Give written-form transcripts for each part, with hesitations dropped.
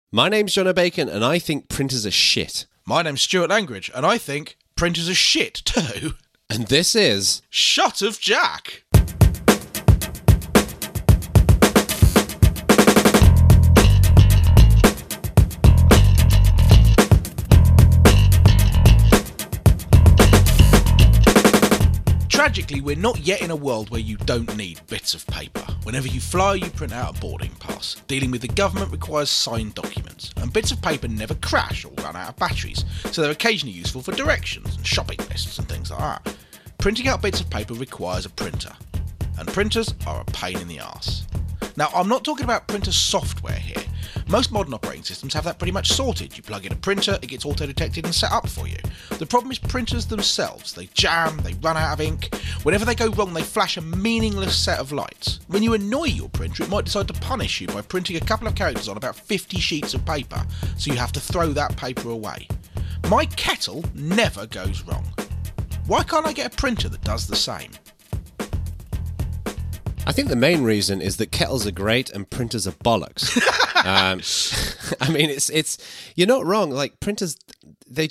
My name's John O'Bacon, and I think printers are shit. My name's Stuart Langridge, and I think printers are shit too. And this is... Shot of Jack. Tragically, we're not yet in a world where you don't need bits of paper. Whenever you fly, you print out a boarding pass. Dealing with the government requires signed documents, and bits of paper never crash or run out of batteries, so they're occasionally useful for directions and shopping lists and things like that. Printing out bits of paper requires a printer, and printers are a pain in the arse. Now, I'm not talking about printer software here. Most modern operating systems have that pretty much sorted. You plug in a printer, it gets auto-detected and set up for you. The problem is printers themselves. They jam, they run out of ink. Whenever they go wrong, they flash a meaningless set of lights. When you annoy your printer, it might decide to punish you by printing a couple of characters on about 50 sheets of paper, so you have to throw that paper away. My kettle never goes wrong. Why can't I get a printer that does the same? I think the main reason is that kettles are great and printers are bollocks. I mean, it's you're not wrong. Like printers, they're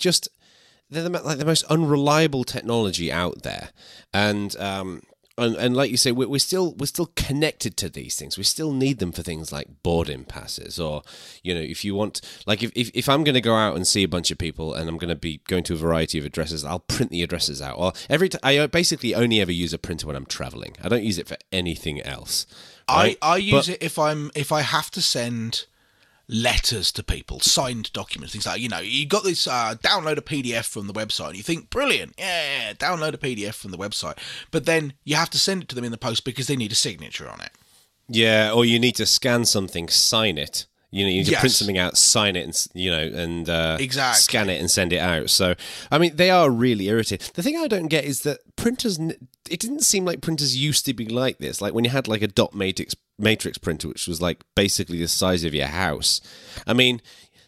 the most unreliable technology out there, and like you say, we're still connected to these things. We still need them for things like boarding passes, or if you want, like if I'm going to go out and see a bunch of people and I'm going to be going to a variety of addresses, I'll print the addresses out. Or I basically only ever use a printer when I'm traveling. I don't use it for anything else. Right? I use it if I have to send letters to people, signed documents, things like you got this download a PDF from the website and you think brilliant, yeah, download a PDF from the website, but then you have to send it to them in the post because they need a signature on it. Yeah, or you need to scan something, sign it. You need to print something out, sign it, and exactly. Scan it and send it out. So, I mean, they are really irritating. The thing I don't get is that printers, it didn't seem like printers used to be like this. Like when you had like a dot matrix printer, which was like basically the size of your house. I mean,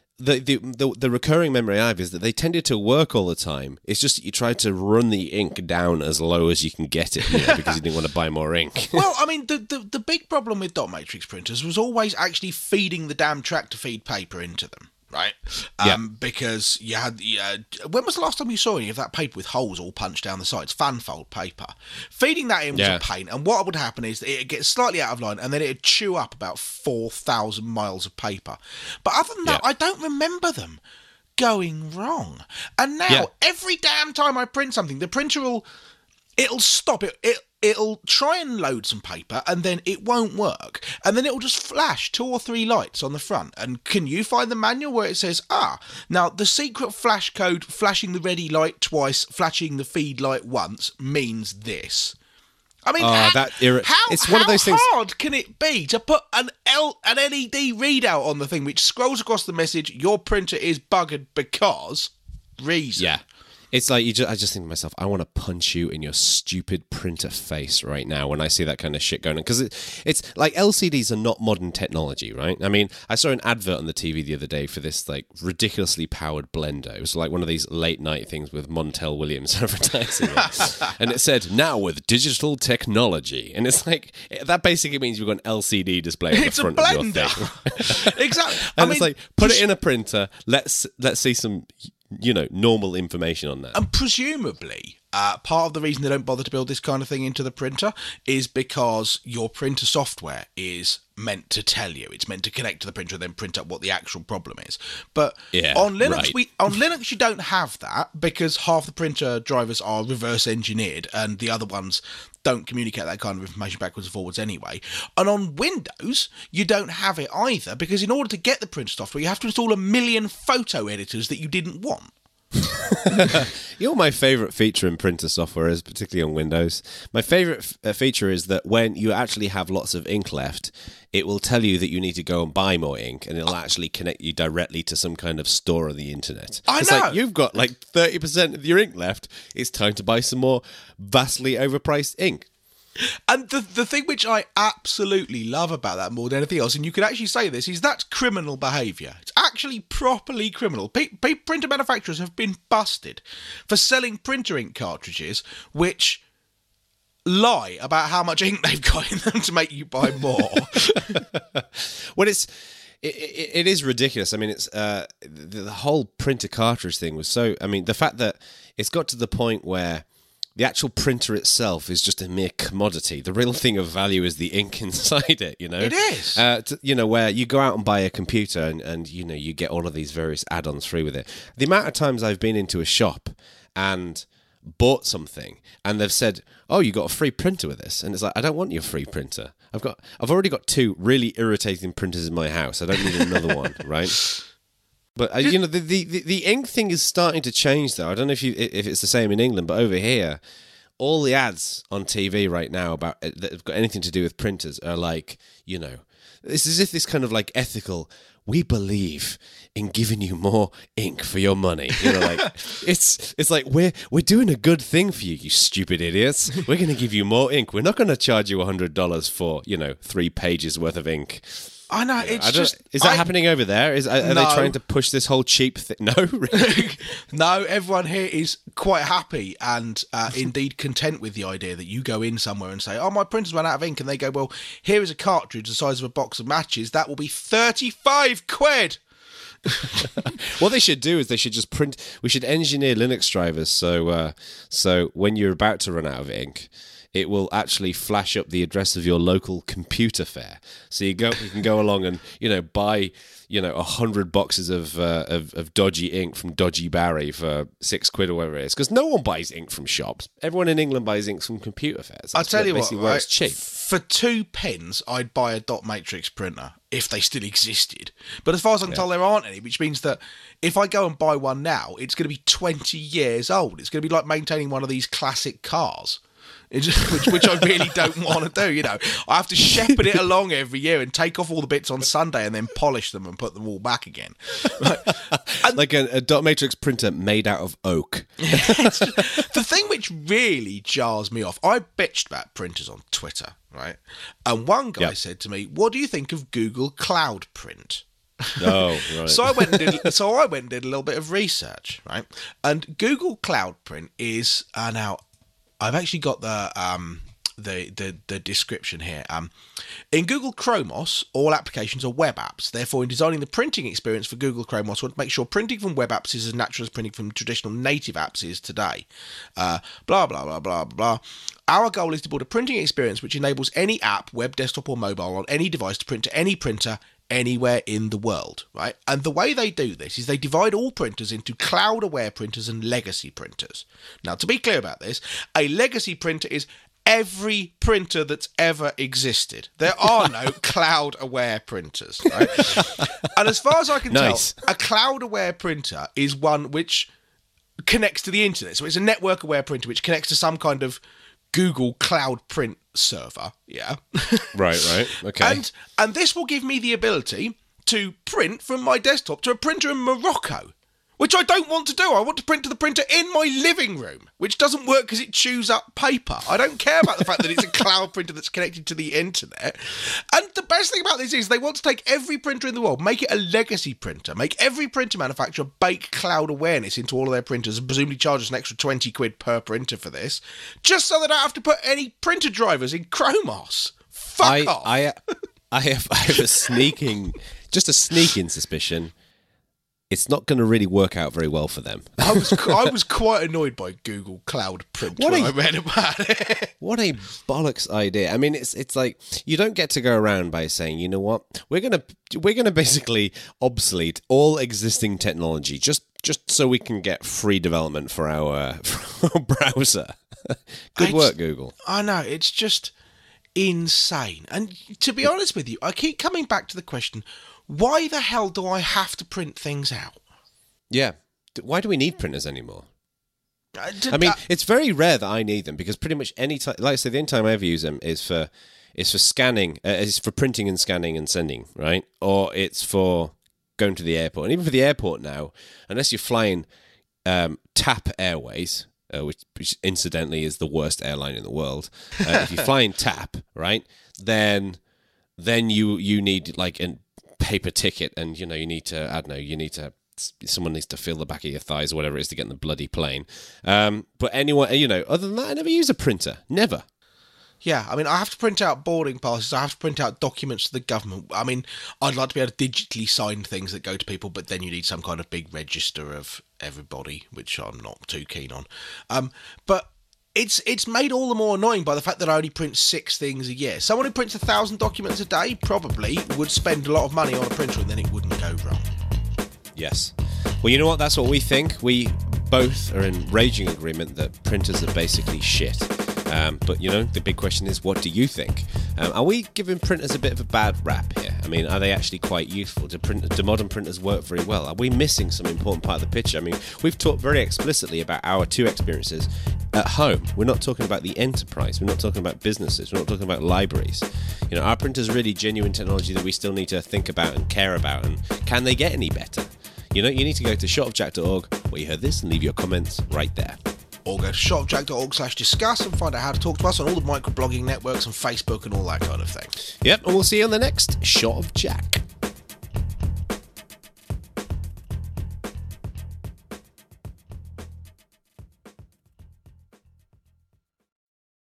the recurring memory I have is that they tended to work all the time. It's just that you tried to run the ink down as low as you can get it, because you didn't want to buy more ink. Well, I mean, the big problem with dot matrix printers was always actually feeding the damn tractor feed paper into them. Right? Because you had... when was the last time you saw any of that paper with holes all punched down the sides? Fanfold paper. Feeding that in was a pain, and what would happen is it would get slightly out of line, and then it would chew up about 4,000 miles of paper. But other than that, I don't remember them going wrong. And now, every damn time I print something, the printer it'll stop it. It'll try and load some paper and then it won't work. And then it'll just flash 2 or 3 lights on the front. And can you find the manual where it says, now the secret flash code, flashing the ready light twice, flashing the feed light once, means this. I mean, one of those things. How hard can it be to put an LED readout on the thing which scrolls across the message, your printer is buggered because reason? Yeah. It's like I just think to myself, I want to punch you in your stupid printer face right now when I see that kind of shit going on. Because it's like LCDs are not modern technology, right? I mean, I saw an advert on the TV the other day for this like ridiculously powered blender. It was like one of these late night things with Montel Williams advertising it. And it said, now with digital technology. And it's like, that basically means you've got an LCD display on the front of your thing. It's a blender. Exactly. And it's like, put it in a printer, let's see some... normal information on that. And presumably, part of the reason they don't bother to build this kind of thing into the printer is because your printer software is meant to tell you. It's meant to connect to the printer and then print up what the actual problem is. But on Linux, on Linux, you don't have that because half the printer drivers are reverse engineered and the other ones don't communicate that kind of information backwards and forwards anyway. And on Windows, you don't have it either because in order to get the printer software, you have to install a million photo editors that you didn't want. My favourite feature in printer software is, particularly on Windows, my favourite feature is that when you actually have lots of ink left, it will tell you that you need to go and buy more ink, and it'll actually connect you directly to some kind of store on the internet. It's like, you've got like 30% of your ink left, it's time to buy some more vastly overpriced ink. And the thing which I absolutely love about that more than anything else, and you could actually say this, is that's criminal behaviour. It's actually properly criminal. Printer manufacturers have been busted for selling printer ink cartridges which lie about how much ink they've got in them to make you buy more. Well, it is ridiculous. I mean, it's the whole printer cartridge thing was so. I mean, the fact that it's got to the point where the actual printer itself is just a mere commodity. The real thing of value is the ink inside it, you know? It is. Where you go out and buy a computer and you get all of these various add-ons free with it. The amount of times I've been into a shop and bought something and they've said, "Oh, you got a free printer with this," and it's like, I don't want your free printer. I've already got 2 really irritating printers in my house. I don't need another one, right? But the ink thing is starting to change, though. I don't know if it's the same in England, but over here, all the ads on TV right now about that have got anything to do with printers are like, it's as if this kind of like ethical. We believe in giving you more ink for your money. Like it's like we're doing a good thing for you, you stupid idiots. We're going to give you more ink. We're not going to charge you $100 for 3 pages worth of ink. I know, is that happening over there? Are they trying to push this whole cheap thing? No, really? No, everyone here is quite happy and indeed content with the idea that you go in somewhere and say, "Oh, my printer's run out of ink," and they go, "Well, here is a cartridge the size of a box of matches. That will be 35 quid." What they should do is they should just print. We should engineer Linux drivers so when you're about to run out of ink, it will actually flash up the address of your local computer fair. So you can go along and buy 100 boxes of dodgy ink from Dodgy Barry for £6 or whatever it is. Because no one buys ink from shops. Everyone in England buys ink from computer fairs. I'll tell you what, where it's cheap. For 2 pence, I'd buy a dot matrix printer if they still existed. But as far as I can tell, there aren't any, which means that if I go and buy one now, it's going to be 20 years old. It's going to be like maintaining one of these classic cars. Which I really don't want to do. I have to shepherd it along every year and take off all the bits on Sunday and then polish them and put them all back again. Like a dot matrix printer made out of oak. The thing which really jars me off, I bitched about printers on Twitter, right? And one guy said to me, "What do you think of Google Cloud Print?" Oh, right. So I went and did a little bit of research, right? And Google Cloud Print is now. I've actually got the description here. In Google Chromos, all applications are web apps. Therefore, in designing the printing experience for Google Chromos, we want to make sure printing from web apps is as natural as printing from traditional native apps is today. Blah, blah, blah, blah, blah. Our goal is to build a printing experience which enables any app, web, desktop, or mobile, on any device to print to any printer anywhere in the world, right? And the way they do this is they divide all printers into cloud-aware printers and legacy printers. Now, to be clear about this, a legacy printer is every printer that's ever existed. There are no cloud-aware printers, right? And as far as I can tell, a cloud-aware printer is one which connects to the internet. So it's a network-aware printer which connects to some kind of Google Cloud Print server, yeah. Right, okay. And this will give me the ability to print from my desktop to a printer in Morocco, which I don't want to do. I want to print to the printer in my living room, which doesn't work because it chews up paper. I don't care about the fact that it's a cloud printer that's connected to the internet. And the best thing about this is they want to take every printer in the world, make it a legacy printer, make every printer manufacturer bake cloud awareness into all of their printers and presumably charge us an extra 20 quid per printer for this, just so they don't have to put any printer drivers in Chromos. Fuck off. I have a sneaking suspicion it's not going to really work out very well for them. I was quite annoyed by Google Cloud Print when I read about it. What a bollocks idea! I mean, it's like you don't get to go around by saying, you know what, we're gonna basically obsolete all existing technology just so we can get free development for our browser. Good work, Google. I know, it's just insane. And to be honest with you, I keep coming back to the question: why the hell do I have to print things out? Yeah. Why do we need printers anymore? I mean, it's very rare that I need them because pretty much any time, like I say, the only time I ever use them is for scanning, is for printing and scanning and sending, right? Or it's going to the airport. And even for the airport now, unless you're flying TAP Airways, which incidentally is the worst airline in the world, if you're flying TAP, right, then you need like a paper ticket, and you need to someone needs to feel the back of your thighs or whatever it is to get in the bloody plane. But anyone, other than that, I never use a printer. Never. Yeah, I mean, I have to print out boarding passes. I have to print out documents to the government. I mean, I'd like to be able to digitally sign things that go to people, but then you need some kind of big register of everybody, which I'm not too keen on. But it's made all the more annoying by the fact that I only print 6 things a year. Someone who prints 1,000 documents a day probably would spend a lot of money on a printer, and then it wouldn't go wrong. Yes. Well, you know what? That's what we think. We both are in raging agreement that printers are basically shit. But, you know, the big question is, what do you think? Are we giving printers a bit of a bad rap here? I mean, are they actually quite useful? Do modern printers work very well? Are we missing some important part of the picture? I mean, we've talked very explicitly about our 2 experiences at home. We're not talking about the enterprise. We're not talking about businesses. We're not talking about libraries. You know, our printers are really genuine technology that we still need to think about and care about. And can they get any better? You know, you need to go to shotofjack.org where you heard this and leave your comments right there. Or go to shotofjack.org/discuss and find out how to talk to us on all the microblogging networks and Facebook and all that kind of thing. Yep, and we'll see you on the next Shot of Jack.